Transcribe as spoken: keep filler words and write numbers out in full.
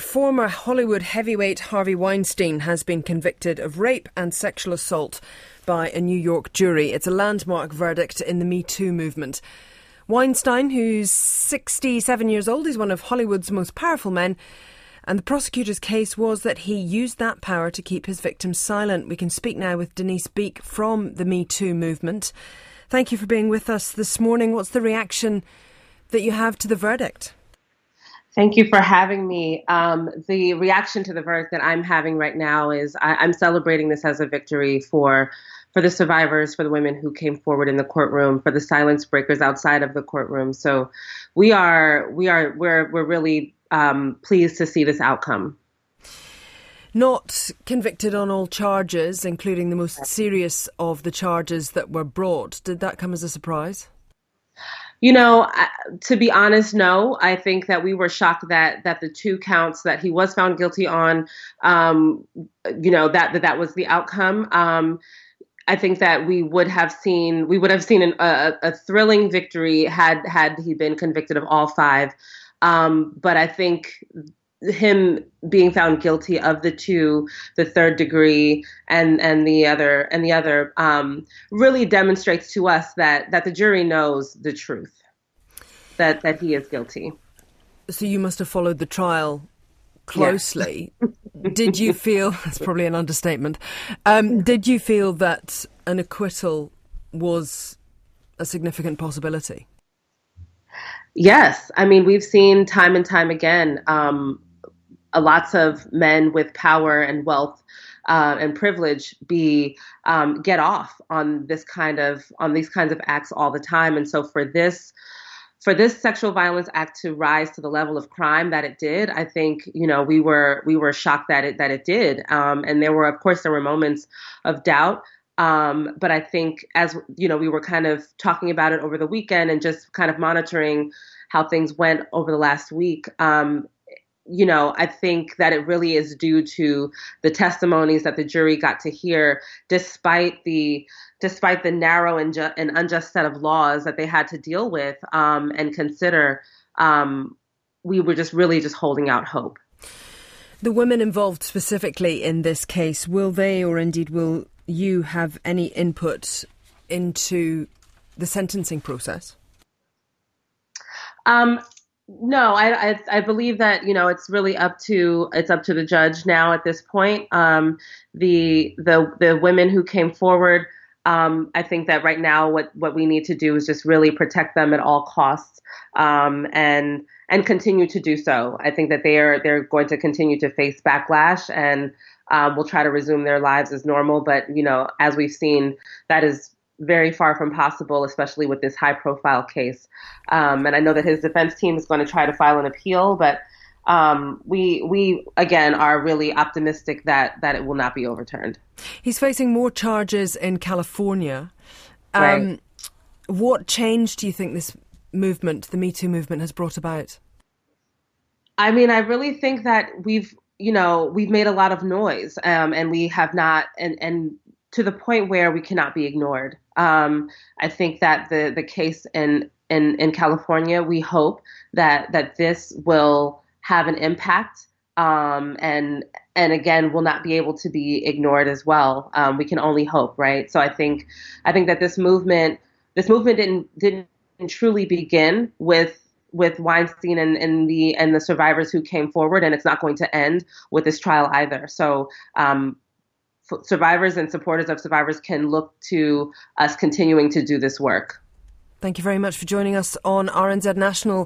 Former Hollywood heavyweight Harvey Weinstein has been convicted of rape and sexual assault by a New York jury. It's a landmark verdict in the Me Too movement. Weinstein, who's sixty-seven years old, is one of Hollywood's most powerful men, and the prosecutor's case was that he used that power to keep his victims silent. We can speak now with Denise Beek from the Me Too movement. Thank you for being with us this morning. What's the reaction that you have to the verdict? Thank you for having me. Um, the reaction to the verdict that I'm having right now is I, I'm celebrating this as a victory for for the survivors, for the women who came forward in the courtroom, for the silence breakers outside of the courtroom. So we are we are we're we're really um, pleased to see this outcome. Not convicted on all charges, including the most serious of the charges that were brought. Did that come as a surprise? You know, to be honest, no. I think that we were shocked that that the two counts that he was found guilty on, um, you know, that, that that was the outcome. Um, I think that we would have seen we would have seen an, a, a thrilling victory had had he been convicted of all five. Um, but I think him being found guilty of the two, the third degree and, and the other and the other um, really demonstrates to us that that the jury knows the truth, that, that he is guilty. So you must have followed the trial closely. Yeah. Did you feel, that's probably an understatement, um, did you feel that an acquittal was a significant possibility? Yes. I mean, we've seen time and time again, um, lots of men with power and wealth uh, and privilege be um, get off on this kind of on these kinds of acts all the time. And so for this for this sexual violence act to rise to the level of crime that it did, I think, you know, we were we were shocked that it that it did. Um, and there were, of course, there were moments of doubt. Um, but I think, as you know, we were kind of talking about it over the weekend and just kind of monitoring how things went over the last week. Um, You know, I think that it really is due to the testimonies that the jury got to hear, despite the despite the narrow and, ju- and unjust set of laws that they had to deal with um, and consider. Um, we were just really just holding out hope. The women involved specifically in this case, will they, or indeed will you, have any input into the sentencing process? Um. No, I, I I believe that, you know, it's really up to it's up to the judge now at this point. Um, the the the women who came forward, um, I think that right now what, what we need to do is just really protect them at all costs, um, and and continue to do so. I think that they are they're going to continue to face backlash and um, will try to resume their lives as normal. But, you know, as we've seen, that is very far from possible, especially with this high profile case. Um, and I know that his defense team is going to try to file an appeal, but um, we, we again, are really optimistic that, that it will not be overturned. He's facing more charges in California. Um, right. What change do you think this movement, the Me Too movement, has brought about? I mean, I really think that we've, you know, we've made a lot of noise, um, and we have not, and, and to the point where we cannot be ignored. Um, I think that the, the case in, in, in California, we hope that, that this will have an impact, um, and, and again, will not be able to be ignored as well. Um, we can only hope, right? So I think, I think that this movement, this movement didn't, didn't truly begin with, with Weinstein and, and the, and the survivors who came forward, and it's not going to end with this trial either. So, um, survivors and supporters of survivors can look to us continuing to do this work. Thank you very much for joining us on R N Z National.